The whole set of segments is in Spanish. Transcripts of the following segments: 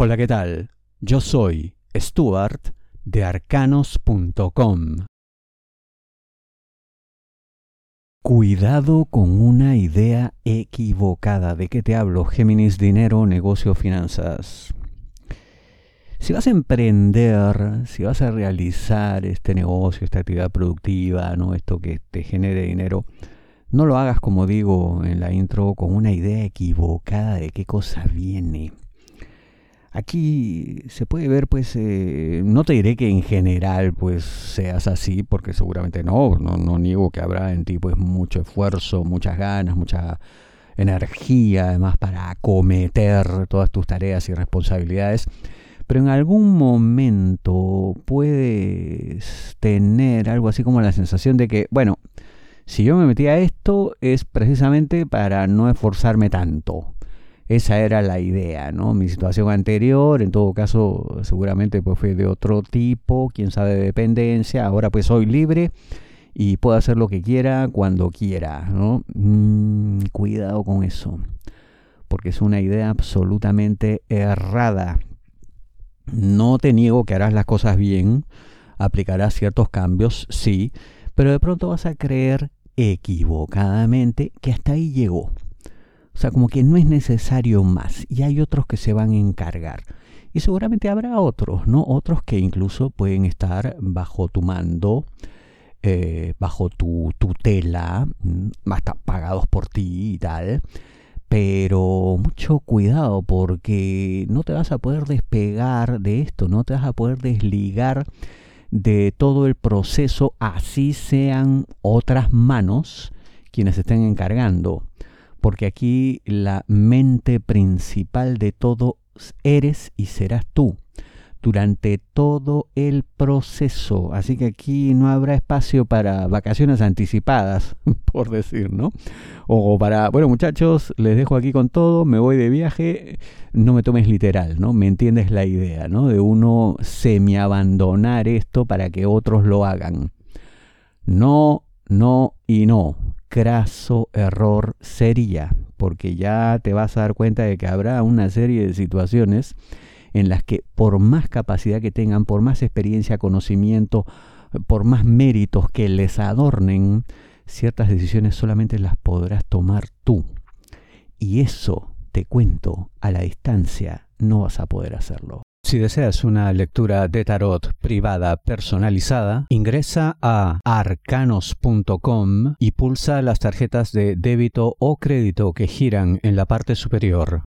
Hola, ¿qué tal? Yo soy Stuart de arcanos.com. Cuidado con una idea equivocada. ¿De qué te hablo? Géminis, dinero, negocio, finanzas. Si vas a emprender, si vas a realizar este negocio, esta actividad productiva, ¿no? Esto que te genere dinero, no lo hagas, como digo en la intro, con una idea equivocada de qué cosa viene. Aquí se puede ver, pues, no te diré que en general, pues, seas así, porque seguramente no niego que habrá en ti, pues, mucho esfuerzo, muchas ganas, mucha energía, además, para acometer todas tus tareas y responsabilidades. Pero en algún momento puedes tener algo así como la sensación de que, bueno, si yo me metí a esto es precisamente para no esforzarme tanto. Esa era la idea, ¿no? Mi situación anterior, en todo caso, seguramente pues fue de otro tipo, quién sabe, de dependencia. Ahora pues soy libre y puedo hacer lo que quiera cuando quiera, ¿no? Cuidado con eso, porque es una idea absolutamente errada. No te niego que harás las cosas bien, aplicarás ciertos cambios, sí, pero de pronto vas a creer equivocadamente que hasta ahí llegó. O sea, como que no es necesario más y hay otros que se van a encargar. Y seguramente habrá otros, ¿no? Otros que incluso pueden estar bajo tu mando, bajo tu tutela, hasta pagados por ti y tal. Pero mucho cuidado porque no te vas a poder despegar de esto, no te vas a poder desligar de todo el proceso, así sean otras manos quienes estén encargando. Porque aquí la mente principal de todo eres y serás tú durante todo el proceso. Así que aquí no habrá espacio para vacaciones anticipadas, por decir, ¿no? O para, bueno, muchachos, les dejo aquí con todo, me voy de viaje, no me tomes literal, ¿no? Me entiendes la idea, ¿no? De uno semi-abandonar esto para que otros lo hagan. No, no y no. Craso error sería, porque ya te vas a dar cuenta de que habrá una serie de situaciones en las que por más capacidad que tengan, por más experiencia, conocimiento, por más méritos que les adornen, ciertas decisiones solamente las podrás tomar tú. Y eso, te cuento, a la distancia no vas a poder hacerlo. Si deseas una lectura de tarot privada personalizada, ingresa a arcanos.com y pulsa las tarjetas de débito o crédito que giran en la parte superior.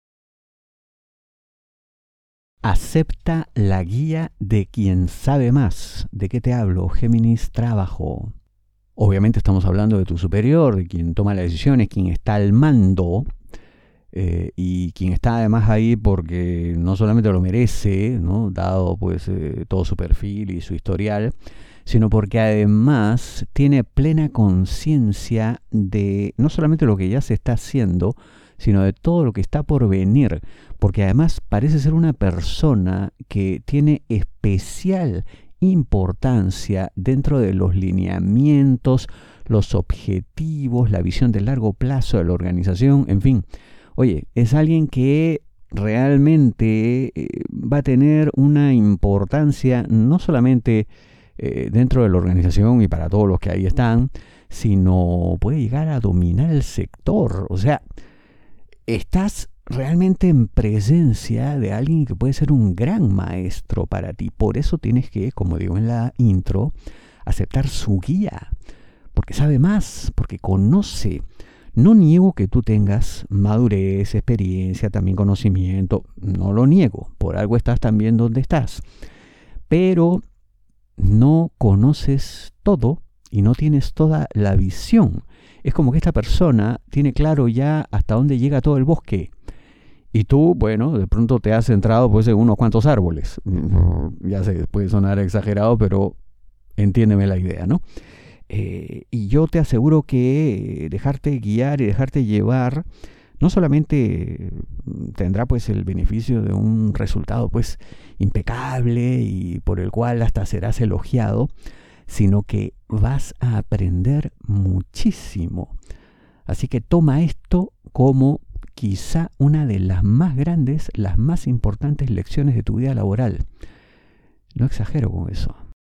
Acepta la guía de quien sabe más. ¿De qué te hablo? Géminis, trabajo. Obviamente estamos hablando de tu superior, de quien toma las decisiones, quien está al mando. Y quien está además ahí porque no solamente lo merece, ¿no? Dado pues todo su perfil y su historial, sino porque además tiene plena conciencia de no solamente lo que ya se está haciendo, sino de todo lo que está por venir, porque además parece ser una persona que tiene especial importancia dentro de los lineamientos, los objetivos, la visión de largo plazo de la organización, en fin. Oye, es alguien que realmente va a tener una importancia no solamente dentro de la organización y para todos los que ahí están, sino puede llegar a dominar el sector. O sea, estás realmente en presencia de alguien que puede ser un gran maestro para ti. Por eso tienes que, como digo en la intro, aceptar su guía, porque sabe más, porque conoce. No niego que tú tengas madurez, experiencia, también conocimiento, no lo niego, por algo estás también donde estás, pero no conoces todo y no tienes toda la visión. Es como que esta persona tiene claro ya hasta dónde llega todo el bosque y tú, bueno, de pronto te has centrado pues en unos cuantos árboles. Ya sé, puede sonar exagerado, pero entiéndeme la idea, ¿no? Y yo te aseguro que dejarte guiar y dejarte llevar no solamente tendrá pues el beneficio de un resultado pues impecable y por el cual hasta serás elogiado, sino que vas a aprender muchísimo. Así que toma esto como quizá una de las más grandes, las más importantes lecciones de tu vida laboral. No exagero con eso.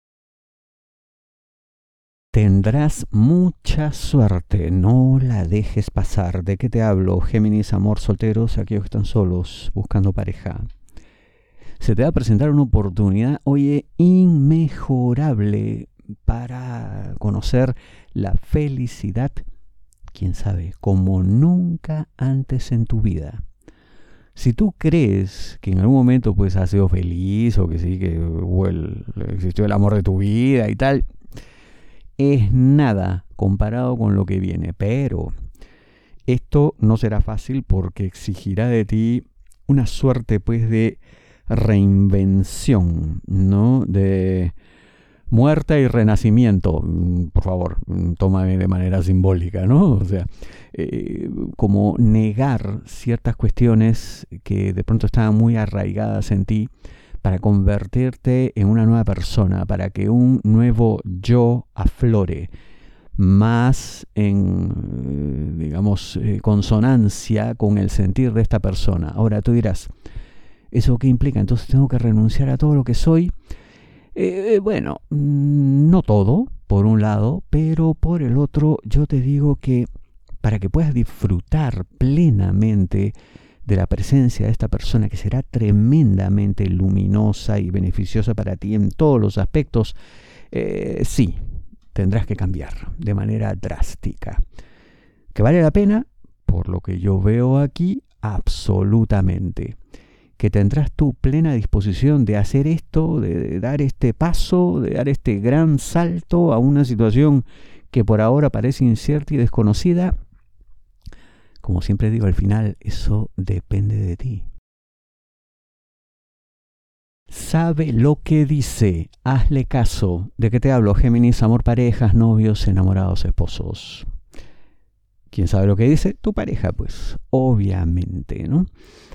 Tendrás mucha suerte, no la dejes pasar. ¿De qué te hablo? Géminis, amor, solteros, aquellos que están solos, buscando pareja. Se te va a presentar una oportunidad, oye, inmejorable para conocer la felicidad, quién sabe, como nunca antes en tu vida. Si tú crees que en algún momento pues has sido feliz o que sí, que existió el amor de tu vida y tal, es nada comparado con lo que viene. Pero esto no será fácil porque exigirá de ti una suerte pues de reinvención, ¿no? De muerte y renacimiento, por favor, tómame de manera simbólica, ¿no? O sea, como negar ciertas cuestiones que de pronto estaban muy arraigadas en ti para convertirte en una nueva persona, para que un nuevo yo aflore, más en, digamos, consonancia con el sentir de esta persona. Ahora tú dirás, ¿eso qué implica? Entonces tengo que renunciar a todo lo que soy. Bueno, no todo, por un lado, pero por el otro, yo te digo que para que puedas disfrutar plenamente de la presencia de esta persona que será tremendamente luminosa y beneficiosa para ti en todos los aspectos, sí, tendrás que cambiar de manera drástica. ¿Que vale la pena? Por lo que yo veo aquí, absolutamente. Que tendrás tu plena disposición de hacer esto, de dar este paso, de dar este gran salto a una situación que por ahora parece incierta y desconocida. Como siempre digo, al final eso depende de ti. Sabe lo que dice, hazle caso. ¿De qué te hablo? Géminis, amor, parejas, novios, enamorados, esposos. ¿Quién sabe lo que dice? Tu pareja, pues, obviamente, ¿no?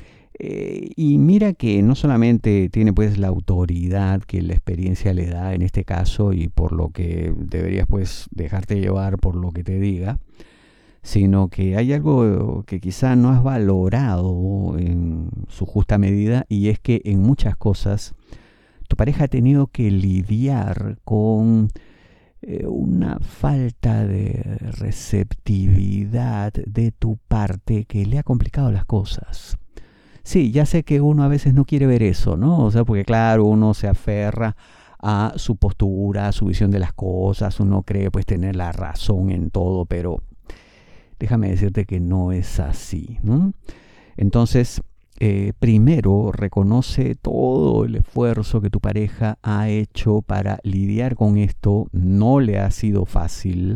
Y mira que no solamente tiene pues la autoridad que la experiencia le da en este caso y por lo que deberías pues dejarte llevar por lo que te diga, sino que hay algo que quizá no has valorado en su justa medida, y es que en muchas cosas tu pareja ha tenido que lidiar con una falta de receptividad de tu parte que le ha complicado las cosas. Sí, ya sé que uno a veces no quiere ver eso, ¿no? O sea, porque claro, uno se aferra a su postura, a su visión de las cosas, uno cree pues tener la razón en todo, pero déjame decirte que no es así, ¿no? Entonces, primero reconoce todo el esfuerzo que tu pareja ha hecho para lidiar con esto. No le ha sido fácil.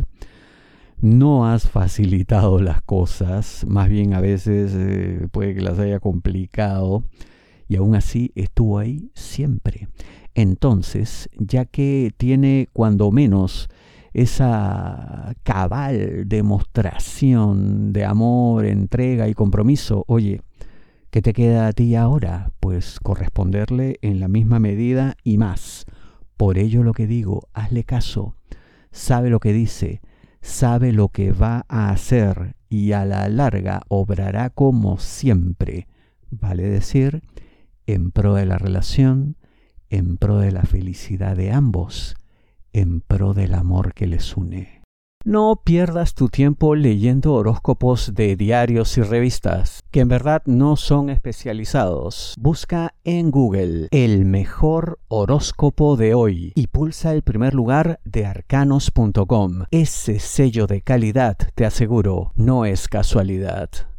No has facilitado las cosas, más bien a veces puede que las haya complicado, y aún así estuvo ahí siempre. Entonces, ya que tiene cuando menos esa cabal demostración de amor, entrega y compromiso, oye, ¿qué te queda a ti ahora? Pues corresponderle en la misma medida y más. Por ello lo que digo, hazle caso, sabe lo que dice, sabe lo que va a hacer y a la larga obrará como siempre, vale decir, en pro de la relación, en pro de la felicidad de ambos, en pro del amor que les une. No pierdas tu tiempo leyendo horóscopos de diarios y revistas, que en verdad no son especializados. Busca en Google el mejor horóscopo de hoy y pulsa el primer lugar de arcanos.com. Ese sello de calidad, te aseguro, no es casualidad.